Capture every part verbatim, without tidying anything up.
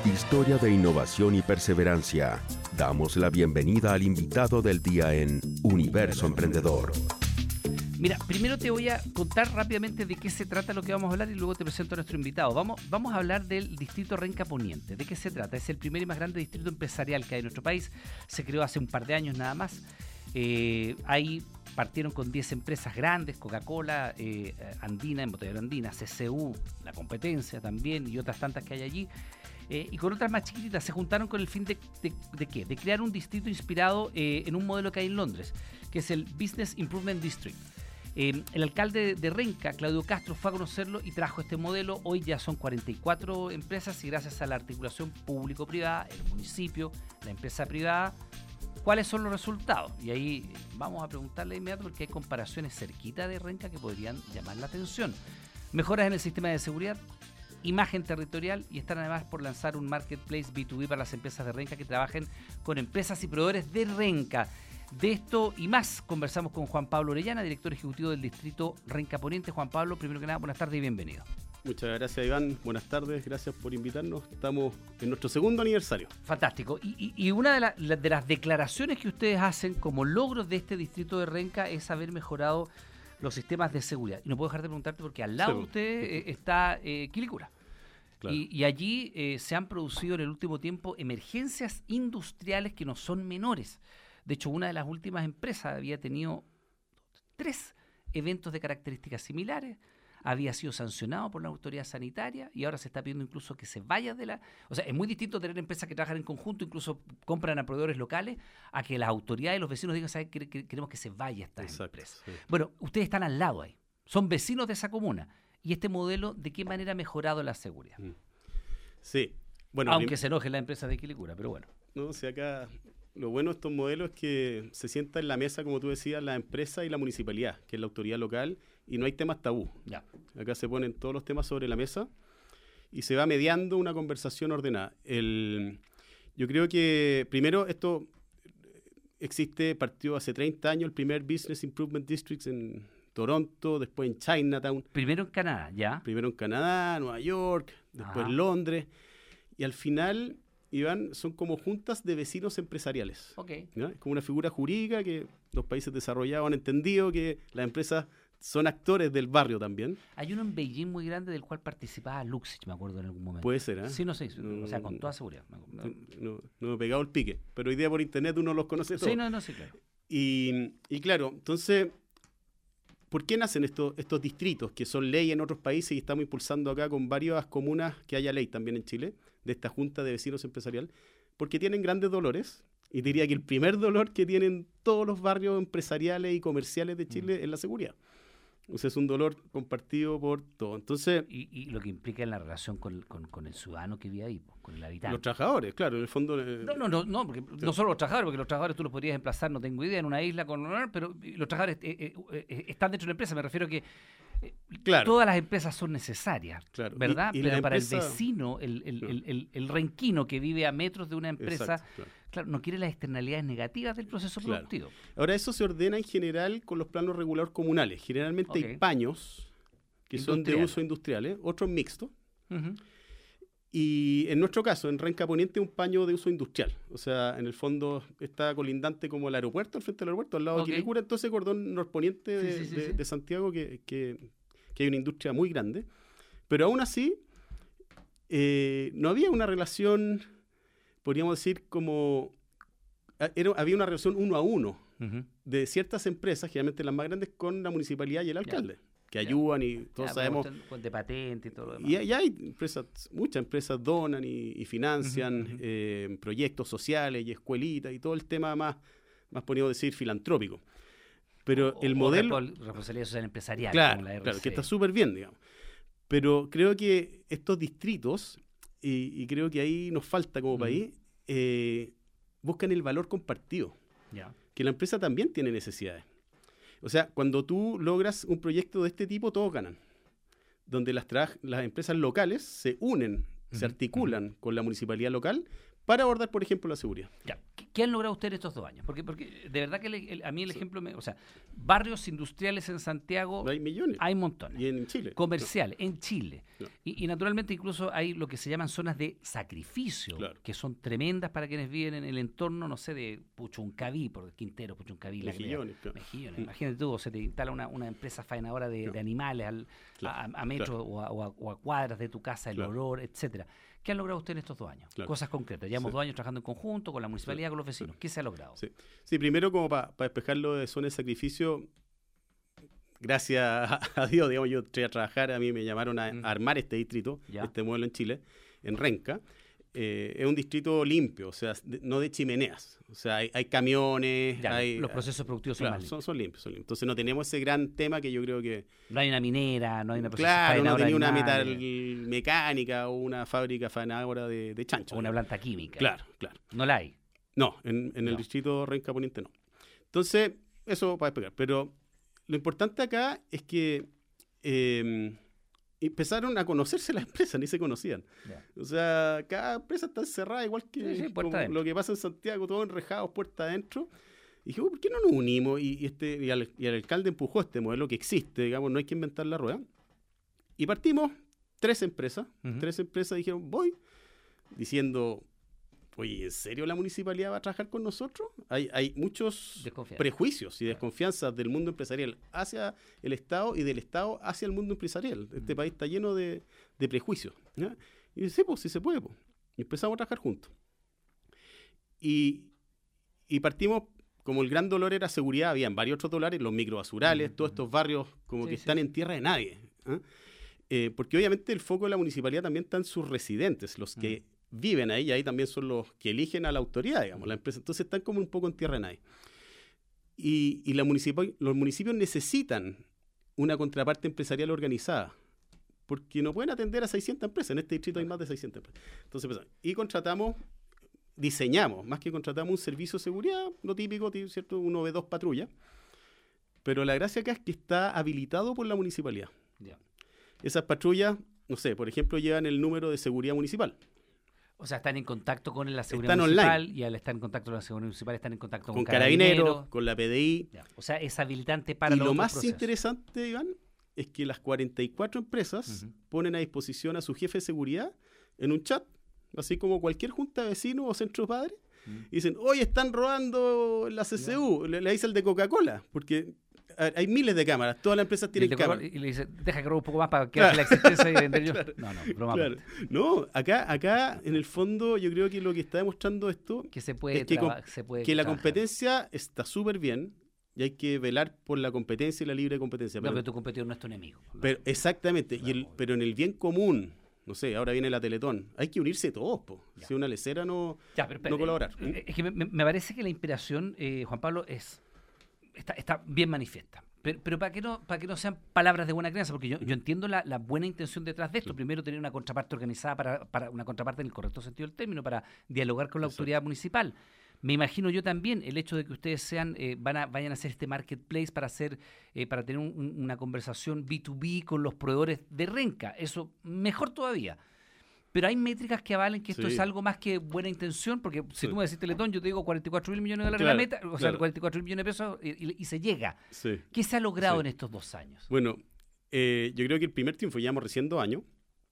Historia de innovación y perseverancia. Damos la bienvenida al invitado del día en Universo Emprendedor. Mira, primero te voy a contar rápidamente de qué se trata lo que vamos a hablar y luego te presento a nuestro invitado. Vamos, vamos a hablar del distrito Renca Poniente. ¿De qué se trata? Es el primer y más grande distrito empresarial que hay en nuestro país. Se creó hace un par de años nada más. Eh, ahí partieron con diez empresas grandes, Coca-Cola, eh, Andina, Embotadora Andina, C C U, la competencia también y otras tantas que hay allí. Eh, y con otras más chiquititas se juntaron con el fin de, de, de ¿qué? De crear un distrito inspirado eh, en un modelo que hay en Londres, que es el Business Improvement District. Eh, el alcalde de Renca, Claudio Castro, fue a conocerlo y trajo este modelo. Hoy ya son cuarenta y cuatro empresas y gracias a la articulación público-privada, el municipio, la empresa privada, ¿cuáles son los resultados? Y ahí vamos a preguntarle de inmediato porque hay comparaciones cerquita de Renca que podrían llamar la atención. Mejoras en el sistema de seguridad, imagen territorial y están además por lanzar un marketplace B dos B para las empresas de Renca que trabajen con empresas y proveedores de Renca. De esto y más conversamos con Juan Pablo Orellana, director ejecutivo del distrito Renca Poniente. Juan Pablo, primero que nada, buenas tardes y bienvenido. Muchas gracias, Iván. Buenas tardes, gracias por invitarnos. Estamos en nuestro segundo aniversario. Fantástico. Y, y, y una de, la, de las declaraciones que ustedes hacen como logros de este distrito de Renca es haber mejorado los sistemas de seguridad. Y no puedo dejar de preguntarte porque al lado sí. de usted eh, está eh, Quilicura. Claro. Y, y allí eh, se han producido en el último tiempo emergencias industriales que no son menores. De hecho, una de las últimas empresas había tenido tres eventos de características similares, había sido sancionado por la autoridad sanitaria y ahora se está pidiendo incluso que se vaya de la... O sea, es muy distinto tener empresas que trabajan en conjunto, incluso compran a proveedores locales, a que las autoridades y los vecinos digan, ¿sabes? Queremos que se vaya esta Exacto, empresa. Sí. Bueno, ustedes están al lado ahí, son vecinos de esa comuna. ¿Y este modelo de qué manera ha mejorado la seguridad? Sí. Bueno, aunque prim- se enojen las empresas de Quilicura, pero bueno. No, o sea, acá lo bueno de estos modelos es que se sienta en la mesa, como tú decías, la empresa y la municipalidad, que es la autoridad local, y no hay temas tabú. Ya. Acá se ponen todos los temas sobre la mesa y se va mediando una conversación ordenada. El, yo creo que, primero, esto existe, partió hace treinta años, el primer Business Improvement District en Toronto, después en Chinatown. Primero en Canadá, ¿ya? Primero en Canadá, Nueva York, después Ajá. Londres. Y al final, Iván, son como juntas de vecinos empresariales. Okay. ¿no? Es como una figura jurídica que los países desarrollados han entendido que las empresas son actores del barrio también. Hay uno en Beijing muy grande del cual participaba Luxich, me acuerdo en algún momento. Puede ser, ¿eh? Sí, no sé, no, o sea, con toda seguridad. No, no, no me he pegado el pique, pero hoy día por internet uno los conoce todos. Sí, no, no, sí, claro. Y, y claro, entonces... ¿Por qué nacen estos, estos distritos que son ley en otros países y estamos impulsando acá con varias comunas que haya ley también en Chile, de esta Junta de Vecinos Empresarial? Porque tienen grandes dolores y diría que el primer dolor que tienen todos los barrios empresariales y comerciales de Chile mm. es la seguridad. O sea, es un dolor compartido por todos. Entonces, y, y lo que implica en la relación con, con, con el ciudadano que vive ahí, con el habitante. Los trabajadores, claro, en el fondo... Eh, no, no, no, no, porque claro. no solo los trabajadores, porque los trabajadores tú los podrías emplazar, no tengo idea, en una isla con... Pero los trabajadores eh, eh, eh, están dentro de la empresa, me refiero a que eh, claro. todas las empresas son necesarias, claro. ¿verdad? Y, y pero para empresa... el vecino, el, el, claro. el, el, el renquino que vive a metros de una empresa... Exacto, claro. Claro, no quiere las externalidades negativas del proceso claro. productivo. Ahora, eso se ordena en general con los planos reguladores comunales. Generalmente okay. hay paños que Industrial. son de uso industrial, ¿eh? otros mixtos. Uh-huh. Y en nuestro caso, en Renca Poniente, un paño de uso industrial. O sea, en el fondo está colindante como el aeropuerto, al frente del aeropuerto, al lado okay. de Quilicura, entonces cordón norponiente de, sí, sí, sí, de, sí. de Santiago, que, que, que hay una industria muy grande. Pero aún así, eh, no había una relación... podríamos decir como, era, había una relación uno a uno uh-huh. de ciertas empresas, generalmente las más grandes, con la municipalidad y el alcalde, yeah. que ayudan y todos yeah, sabemos... De patente y todo lo demás. Y, y hay empresas, muchas empresas donan y, y financian uh-huh. eh, proyectos sociales y escuelitas y todo el tema más, más podríamos decir, filantrópico. Pero o, el modelo... O responsabilidad social empresarial. Claro, como la R C. claro, que está súper bien, digamos. Pero creo que estos distritos... Y, y creo que ahí nos falta como mm. país, eh, buscan el valor compartido. Yeah. Que la empresa también tiene necesidades. O sea, cuando tú logras un proyecto de este tipo, todos ganan. Donde las, tra- las empresas locales se unen, uh-huh. se articulan uh-huh. con la municipalidad local para abordar, por ejemplo, la seguridad. Ya. ¿Qué han logrado ustedes estos dos años? Porque, porque de verdad que el, el, a mí el sí. ejemplo, me, o sea, barrios industriales en Santiago hay millones, hay montones. Y en Chile. Comerciales, no. en Chile. No. Y, y naturalmente incluso hay lo que se llaman zonas de sacrificio, claro. que son tremendas para quienes viven en el entorno, no sé, de Puchuncaví, por Quintero, Puchuncaví. Mejillones, claro. Mejillones. Mm. Imagínate tú, se te instala una, una empresa faenadora de, claro. de animales al, claro. a, a metros claro. o, a, o, a, o a cuadras de tu casa, el claro. olor, etcétera. ¿Qué han logrado ustedes en estos dos años? Claro. Cosas concretas. Llevamos sí. dos años trabajando en conjunto con la municipalidad, sí. con los vecinos. Sí. ¿Qué se ha logrado? Sí, sí primero como para pa despejarlo de zona de sacrificio, gracias a, a Dios, digamos, yo entré a trabajar, a mí me llamaron a, mm. a armar este distrito, ya. este modelo en Chile, en Renca. Eh, es un distrito limpio, o sea, de, no de chimeneas. O sea, hay, hay camiones, ya, hay... Los procesos productivos son claro, más limpios. Son, son limpios, son limpios. Entonces no tenemos ese gran tema que yo creo que... No hay una minera, no hay una Claro, no tenía una metal mecánica o una fábrica faenadora de, de chancho. O una planta química. Claro, claro. No la hay. No, en, en no. el distrito Renca Poniente no. Entonces, eso para explicar. Pero lo importante acá es que... Eh, empezaron a conocerse las empresas, ni se conocían. Yeah. O sea, cada empresa está encerrada, igual que sí, sí, como lo que pasa en Santiago, todos enrejados, puerta adentro. Y dije, oh, ¿por qué no nos unimos? Y, y, este, y, al, y el alcalde empujó este modelo que existe, digamos, no hay que inventar la rueda. Y partimos, tres empresas, uh-huh. tres empresas dijeron, voy, diciendo... Oye, ¿en serio la municipalidad va a trabajar con nosotros? Hay, hay muchos prejuicios y desconfianzas del mundo empresarial hacia el Estado y del Estado hacia el mundo empresarial. Este mm. país está lleno de, de prejuicios. ¿Ya? Y dice, sí, pues sí se puede. Pues. Y empezamos a trabajar juntos. Y, y partimos, como el gran dolor era seguridad, habían varios otros dolores, los microbasurales, mm. todos estos barrios como sí, que sí, están sí. en tierra de nadie. ¿eh? Eh, porque obviamente el foco de la municipalidad también están sus residentes, los que... Mm. viven ahí y ahí también son los que eligen a la autoridad, digamos, la empresa. Entonces están como un poco en tierra de nadie. Y, y la municipi- los municipios necesitan una contraparte empresarial organizada, porque no pueden atender a seiscientas empresas. En este distrito hay más de seiscientas empresas. Entonces empezamos. Y contratamos, diseñamos, más que contratamos un servicio de seguridad, lo típico, ¿cierto? Uno ve dos patrullas. Pero la gracia acá es que está habilitado por la municipalidad. Yeah. Esas patrullas, no sé, por ejemplo, llevan el número de seguridad municipal. O sea, están en contacto con la seguridad están municipal online. Y al estar en contacto con la seguridad municipal están en contacto con, con carabineros, carabineros, con la P D I. Ya. O sea, es habilitante para y los lo más procesos. interesante, Iván, es que las cuarenta y cuatro empresas uh-huh. ponen a disposición a su jefe de seguridad en un chat, así como cualquier junta de vecinos o centro de padres, uh-huh. y dicen, hoy están robando la C C U, yeah. le, le dice el de Coca-Cola, porque... hay miles de cámaras, todas las empresas tienen y cámaras. Y le dice, deja que robe un poco más para que claro. haga la existencia y vender yo. Claro. No, no, broma. Claro. No, acá, acá en el fondo yo creo que lo que está demostrando esto que se puede es que, traba- se puede que la trabajar. competencia está súper bien y hay que velar por la competencia y la libre competencia. No, pero, pero tu competidor no es tu enemigo. ¿No? Pero, exactamente, claro, y el, pero en el bien común, no sé, ahora viene la Teletón, hay que unirse todos, po. Si una lecera no, ya, pero, pero, no colaborar. Eh, es que me, me parece que la inspiración, eh, Juan Pablo, es está, está bien manifiesta. Pero, pero para que no para que no sean palabras de buena crianza, porque yo, yo entiendo la, la buena intención detrás de esto. Sí. Primero, tener una contraparte organizada, para, para una contraparte en el correcto sentido del término, para dialogar con la Exacto. autoridad municipal. Me imagino yo también el hecho de que ustedes sean eh, van a, vayan a hacer este marketplace para hacer eh, para tener un, una conversación B dos B con los proveedores de Renca. Eso, mejor todavía. Pero hay métricas que avalen que esto sí. es algo más que buena intención, porque si sí. tú me decís Teletón, yo te digo cuarenta y cuatro mil millones de dólares claro, la meta, o claro. sea, cuarenta y cuatro mil millones de pesos y, y, y se llega. Sí. ¿Qué se ha logrado sí. en estos dos años? Bueno, eh, yo creo que el primer triunfo, llevamos recién dos años,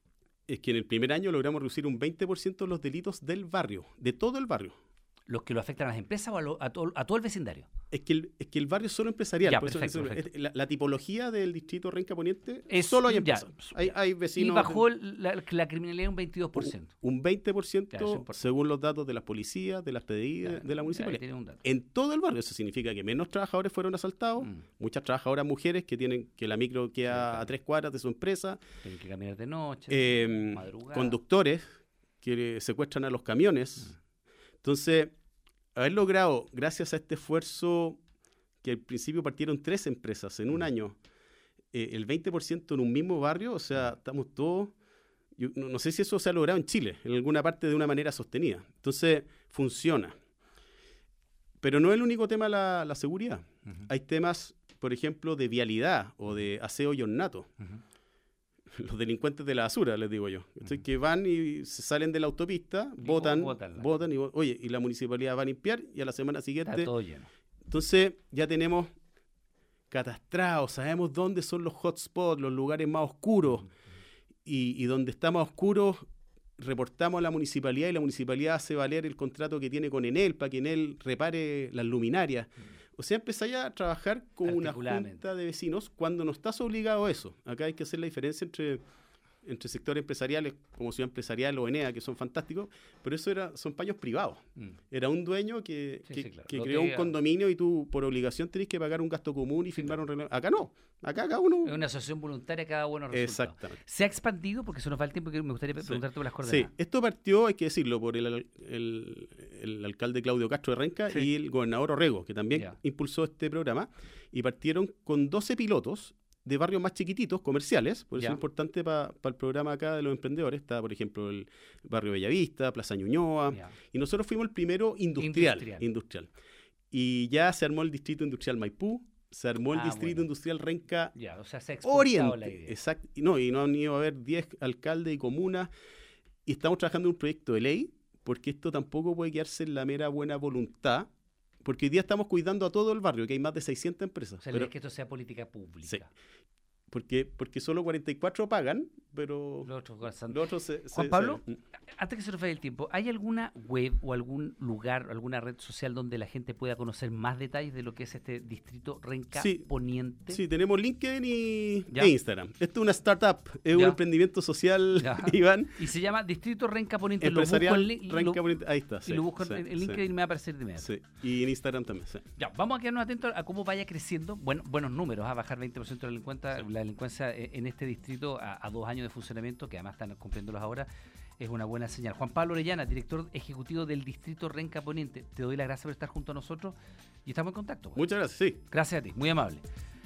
es que en el primer año logramos reducir un veinte por ciento de los delitos del barrio, de todo el barrio. ¿Los que lo afectan a las empresas o a, lo, a, todo, a todo el vecindario? Es que el, es que el barrio es solo empresarial. Ya, por perfecto, eso, perfecto. Es, la, la tipología del distrito Renca Poniente es solo hay empresas. Hay, hay vecinos. Y bajó la, la criminalidad un veintidós por ciento. Un, un veinte por ciento ya, según los datos de las policías, de las P D I, ya, de la municipalidad. En todo el barrio. Eso significa que menos trabajadores fueron asaltados, mm. muchas trabajadoras mujeres que tienen que la micro queda sí, claro. a tres cuadras de su empresa. Tienen que caminar de noche, eh, madrugada. Conductores que secuestran a los camiones. Mm. Entonces... haber logrado, gracias a este esfuerzo, que al principio partieron tres empresas en un año, eh, el veinte por ciento en un mismo barrio, o sea, estamos todos, yo, no, no sé si eso se ha logrado en Chile, en alguna parte de una manera sostenida. Entonces, funciona. Pero no es el único tema la, la seguridad. Uh-huh. Hay temas, por ejemplo, de vialidad o de aseo y ornato. Uh-huh. los delincuentes de la basura, les digo yo. Uh-huh. Que van y se salen de la autopista, votan, votan y oye, y la municipalidad va a limpiar y a la semana siguiente... Está todo lleno. Entonces ya tenemos catastrados, sabemos dónde son los hotspots, los lugares más oscuros, uh-huh. y, y donde está más oscuro reportamos a la municipalidad y la municipalidad hace valer el contrato que tiene con Enel para que Enel repare las luminarias. Uh-huh. O sea, empezáis a trabajar con una junta de vecinos cuando no estás obligado a eso. Acá hay que hacer la diferencia entre, entre sectores empresariales como Ciudad Empresarial o Enea, que son fantásticos, pero eso era, son paños privados. Mm. Era un dueño que, sí, que, sí, claro. que creó un condominio y tú por obligación tenés que pagar un gasto común y firmar sí, claro. un reglamento. Acá no. Acá cada uno... Es una asociación voluntaria, cada uno resultados. Exactamente. ¿Se ha expandido? Porque se nos va el tiempo que me gustaría preguntarte sí. por las coordenadas. Sí, esto partió, hay que decirlo, por el, el, el alcalde Claudio Castro de Renca sí. y el gobernador Orrego, que también yeah. impulsó este programa, y partieron con doce pilotos de barrios más chiquititos, comerciales, por eso yeah. es importante para pa el programa acá de los emprendedores. Está, por ejemplo, el barrio Bellavista, Plaza Ñuñoa, yeah. y nosotros fuimos el primero industrial, industrial. industrial. Y ya se armó el distrito industrial Maipú, se armó el ah, distrito bueno. industrial Renca ya, o sea, se ha Oriente. La idea. Exacto. Y no, y no han ido a haber diez alcaldes y comunas. Y estamos trabajando en un proyecto de ley, porque esto tampoco puede quedarse en la mera buena voluntad, porque hoy día estamos cuidando a todo el barrio, que hay más de seiscientas empresas. O sea, pero, es que esto sea política pública. Sí. Porque, porque solo cuarenta y cuatro pagan, pero los otros, los otros se, Juan se, Pablo, se... antes que se nos vaya el tiempo, ¿hay alguna web o algún lugar, alguna red social donde la gente pueda conocer más detalles de lo que es este distrito Renca sí, Poniente? Sí, tenemos LinkedIn y e Instagram. Esto es una startup, es ¿Ya? un emprendimiento social, ¿Ya? Iván. Y se llama Distrito Renca Poniente. Empresarial lo busco Renca Poniente, ahí está. Sí, y lo busco sí, en, en LinkedIn sí. me va a aparecer de inmediato. Sí, y en Instagram también, sí. Ya, vamos a quedarnos atentos a cómo vaya creciendo. Bueno, buenos números, a bajar veinte por ciento de la delincuencia, sí. la delincuencia en este distrito a, a dos años de funcionamiento, que además están cumpliéndolos ahora, es una buena señal. Juan Pablo Orellana, director ejecutivo del Distrito Renca Poniente, te doy las gracias por estar junto a nosotros y estamos en contacto. Muchas gracias, sí. Gracias a ti, muy amable.